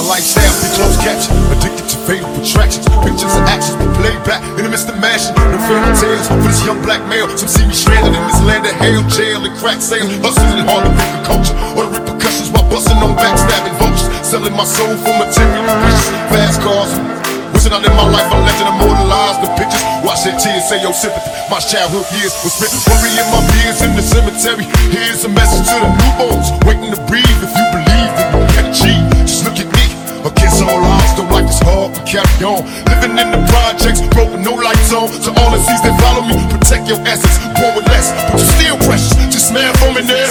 lifestyle, be close caption. Addicted to fatal attractions. Pictures and actions be played back in the midst of mashing. No fairy tales for this young black male. Some see me stranded in this land of hell, jail and crack sales. Hustling and hard to think of culture or the repercussions while busting on backstabbing vultures. Selling my soul for material wishes. Fast cars. Wishing out in my life a legend immortalized the pictures. Watch that tears say your sympathy. My childhood years was spent worrying my fears in the cemetery. Here's a message to the newborns waiting to breathe. If you believe that you can achieve, just look at me. Against all odds, though life is hard, but carry on. Living in the projects, broken, no lights on. To all the seas that follow me, protect your essence. Born with less, but you still precious. Just smile for me now.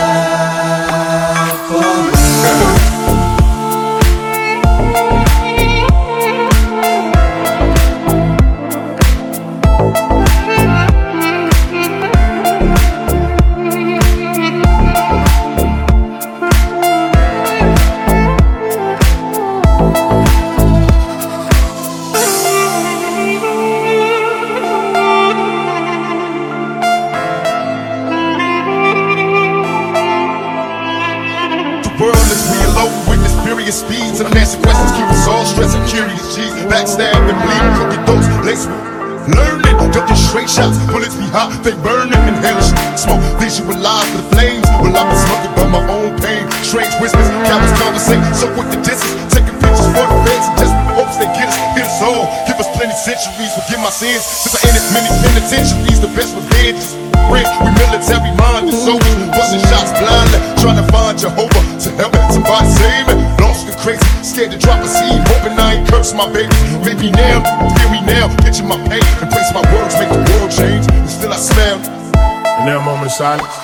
World is real low with mysterious speeds. Unanswered questions keep us all stressing. Curious G's, backstab and bleed. Crooked those lace with learning. Ducking straight shots, bullets be hot, they burning in hellish smoke. Visualize the flames. Well, I've been smoking by my own pain. Strange whispers, cowards conversate. So with the distance, taking pictures for the feds and desperate hopes they get us all. Give us plenty centuries, forgive my sins. Since I entered many penitentiaries, the best revenge is rent. We military minded soldiers, busting shots blindly, trying to find Jehovah to help somebody save me. Lost and crazy, scared to drop a seed, hoping I ain't curse my baby. Maybe now, feel me now, picture my pain, embrace my words, make the world change. And still I smell. And now a moment of silence.